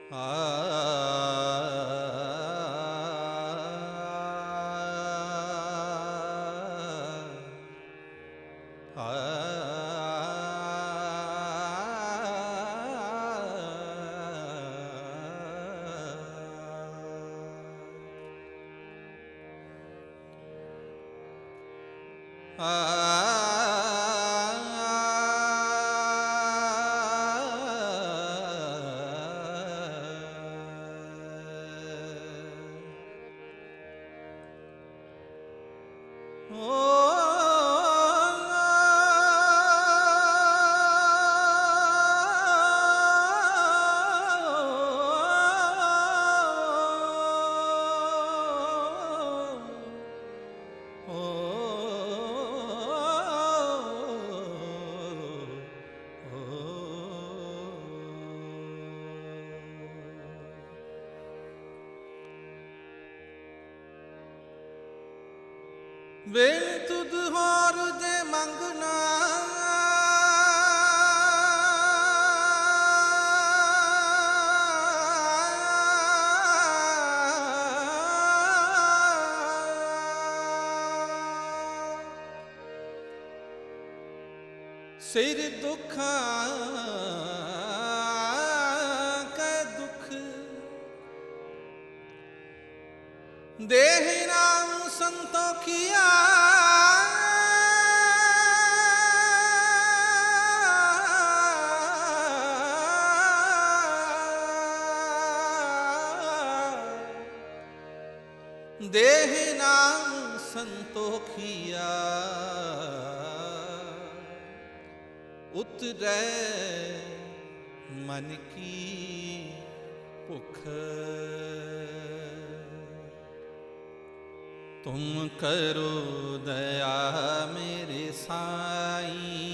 Bell तुद होर जे मंगना सिर दुखा के दुख देह नाम संतोखिया देह नाम संतोखिया उतरे मन की भुख तुम करो दया मेरे साईं,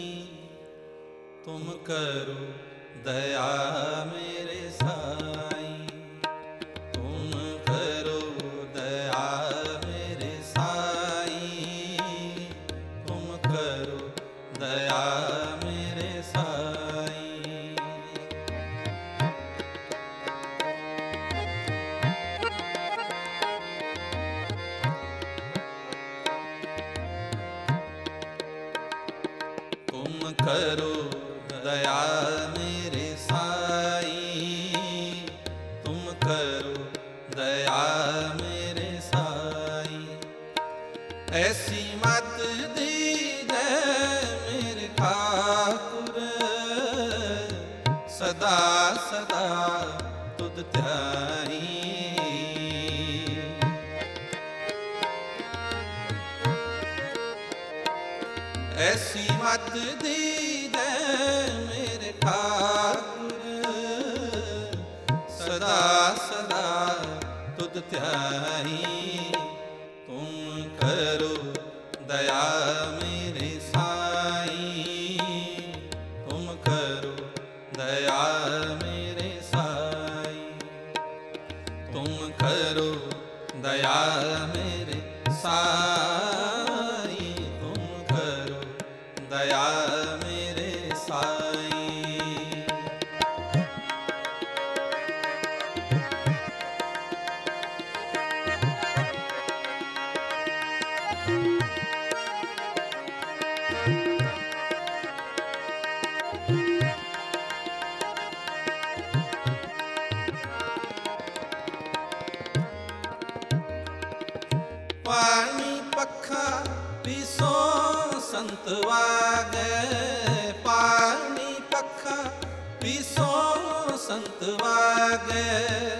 तुम करो दया मेरे साईं, तुम करो दया मेरे साईं, तुम करो दया मेरे साईं। तुम करो दया मेरे साईं, तुम करो दया मेरे साईं। ऐसी मत दीजिए मेरे ठाकुर, सदा सदा तुद ध्याई। ऐसी मत दीजिए मेरे ठाकुर, सदा सदा तुद ध्याई। तुम करो दया मेरे साईं, तुम करो दया मेरे साईं, तुम करो दया मेरे साईं, तुम करो दया मेरे साईं। पानी पखा पीसो संत वागे, पानी पखा पीसो संत वागे।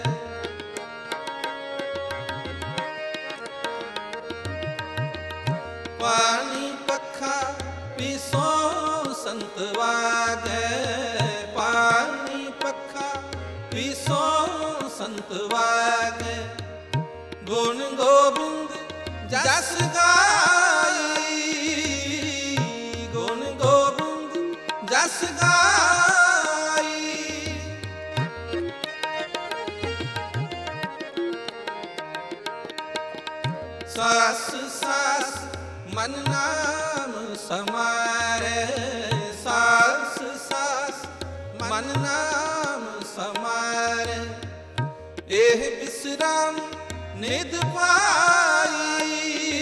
पानी पखा पीसो संत वागे, पानी पखा पीसो संत वागे। गुण गोविंद जस गाई, गुण गोविंद जस गाई। सास सास मन नाम समारे, सास सास मन नाम समारे। एह विश्राम निध पाई,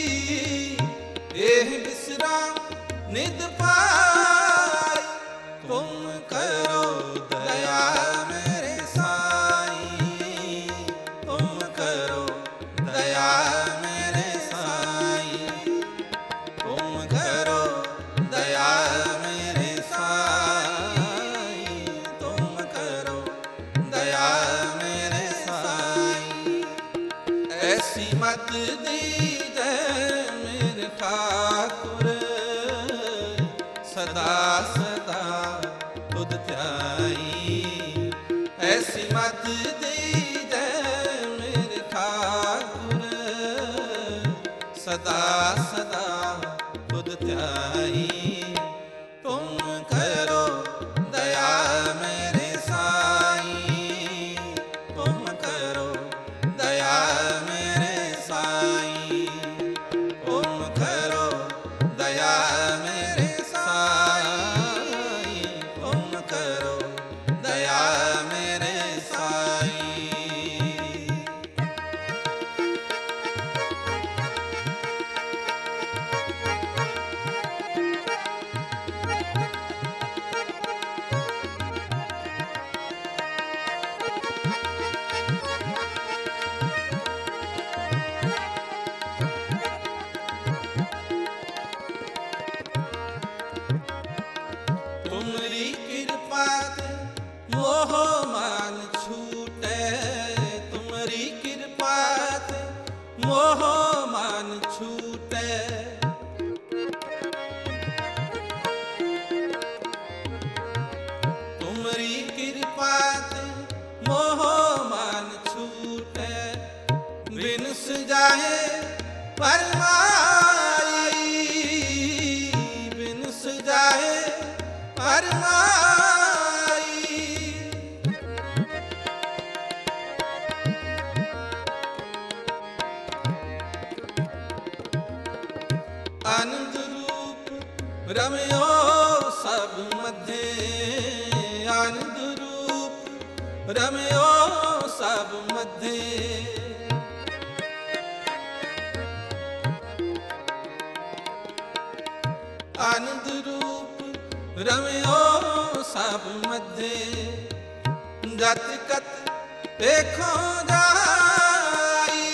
एह विश्राम निध पाई। तुम करो दया मेरे साईं, तुम करो दया मेरे साईं, तुम करो दया मेरे साईं, तुम करो दया मेरे साईं। ऐसी मत दीजै मेरे ठाकुर, सदा सदा तुध ध्याई। ऐसी मत दीजै मेरे ठाकुर, सदा सदा तुध ध्याई। तुम करो दया मेरे साईं, तुम करो दया मेरे साईं, तुम करो दया मेरे साईं, तुम करो दया मेरे साईं। तुमरी कृपा ते मोह मान छूटे, तुमरी कृपा ते मोह मान छूटे। तुमरी कृपा ते मोह मान छूटे। बिन सुजाए परमाई, बिन सुजाए परमाई। आनंद रूप रमयो सब मध्य, आनंद रूप रमयो सब मध्य। आनंद रूप रमयो सब मध्य। जत कत देखो जाई,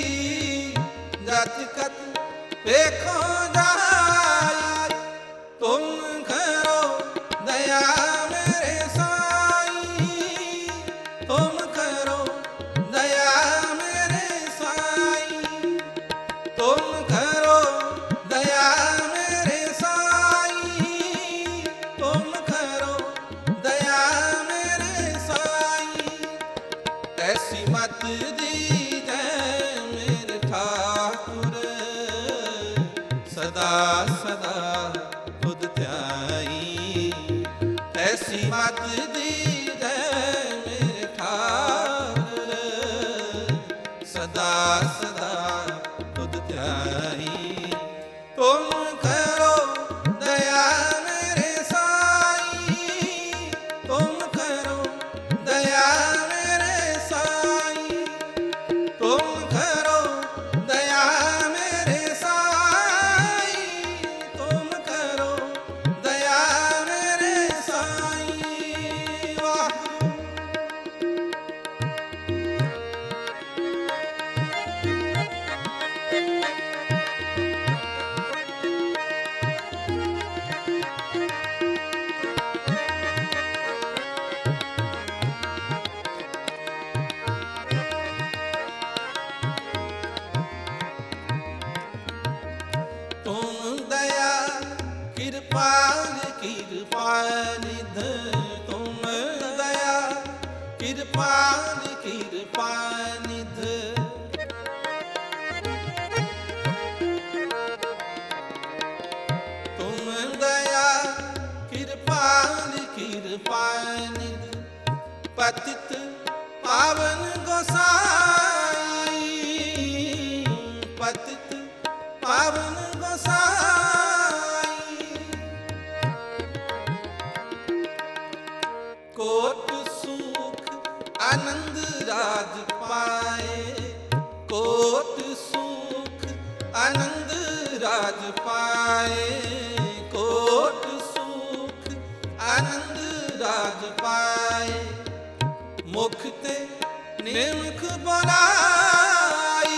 जत कत देखो जाई। तुम करो दया मेरे साईं, तुम करो दया मेरे साईं, तुम करो दया मेरे साईं, तुम करो दया मेरे साईं। ऐसी मत दीजै मेरे ठाकुर, सदा सदा तुध ध्याई। ऐसी मत दीजै मेरे ठाकुर, सदा सदा तुध ध्याई। तुम करो दया मेरे साईं, तुम करो दया मेरे साईं, तुम करो दया मेरे साईं, तुम करो दया मेरे साईं। वाह तुम दया कृपाल कृपानिध, तुम दया कृपाल कृपानिध। तुम दया कृपाल कृपानिध। पतित पावन गोसाई, पतित पावन गोसाई। कोट सुख आनंद राज कोट सुख आनंद राज पाए, कोट सुख आनंद राज पाए। मुख ते निमख बनाई,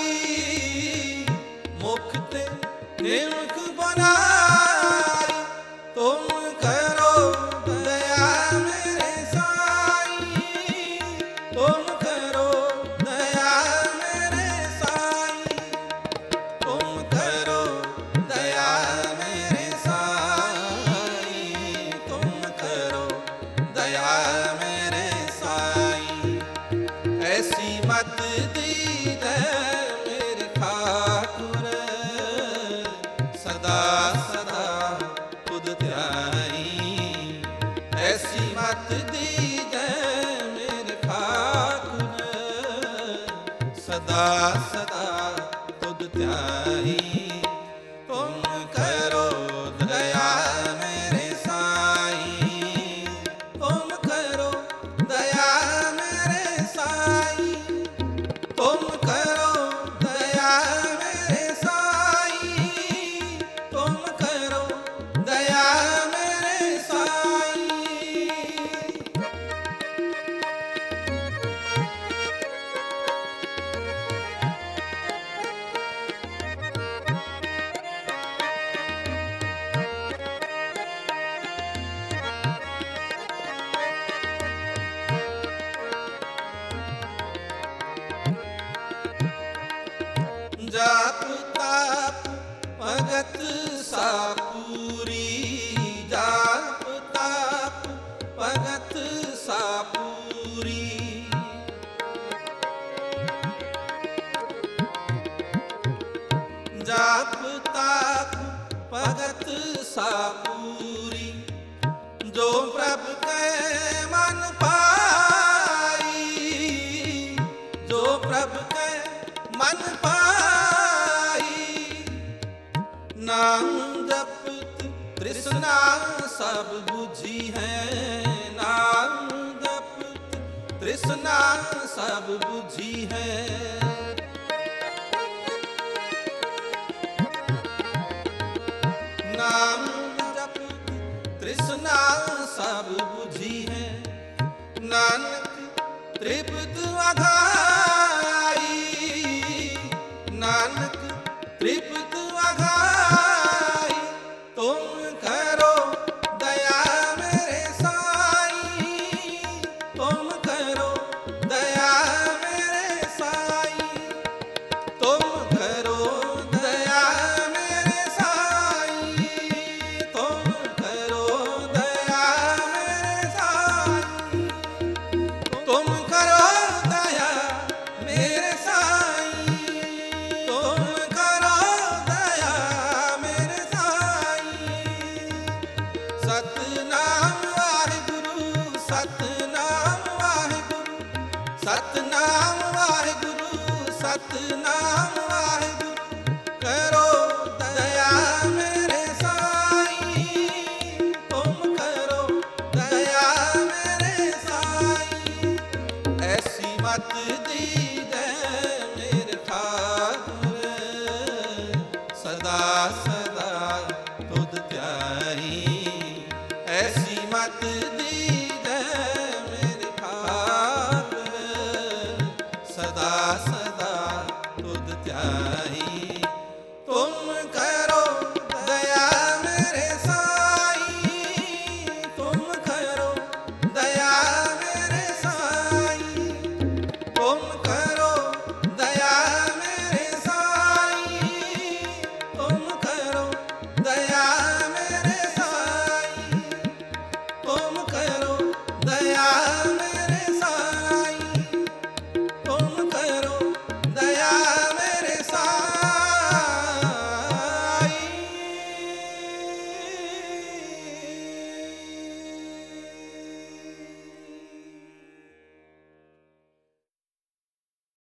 मुख ते निमख बनाई। तुम करो दया मेरे साईं, तुम करो दया मेरे साईं, तुम करो दया मेरे साईं, तुम करो दया मेरे साईं। ऐसी मत दीदै मेरे ठाकुर, सदा सदा तुध ध्याई। ऐसी मत दीदै मेरे ठाकुर, सदा सदा तुध ध्याई। तुम करो दया मेरे साईं, तुम करो दया मेरे साईं, तुम करो दया मेरे साईं, तुम करो दया मेरे साईं। जाप ताप भगत सापूरी, जाप ताप भगत सापूरी। जाप ताप भगत सापूरी। जो प्रभु के मन पाई, जो प्रभु के मन पाई। नाम जपत तृष्णा सब बुझी है, नाम जपत तृष्णा सब बुझी है। नाम जपत तृष्णा सब बुझी है। नानक तृप्त अघाई, नानक तृप्त अघाई। तुम करो दया मेरे साईं, तुम करो दया मेरे साईं, तुम करो दया मेरे साईं, तुम करो दया मेरे साईं, तुम करो दया मेरे साईं, तुम करो दया मेरे साईं। सतनाम वाहिगुरु, सतनाम वाहिगुरु, सतनाम वाहिगुरु, सतनाम वाहिगुरु। करो दया मेरे साईं, तुम करो दया मेरे साईं। ऐसी मत दी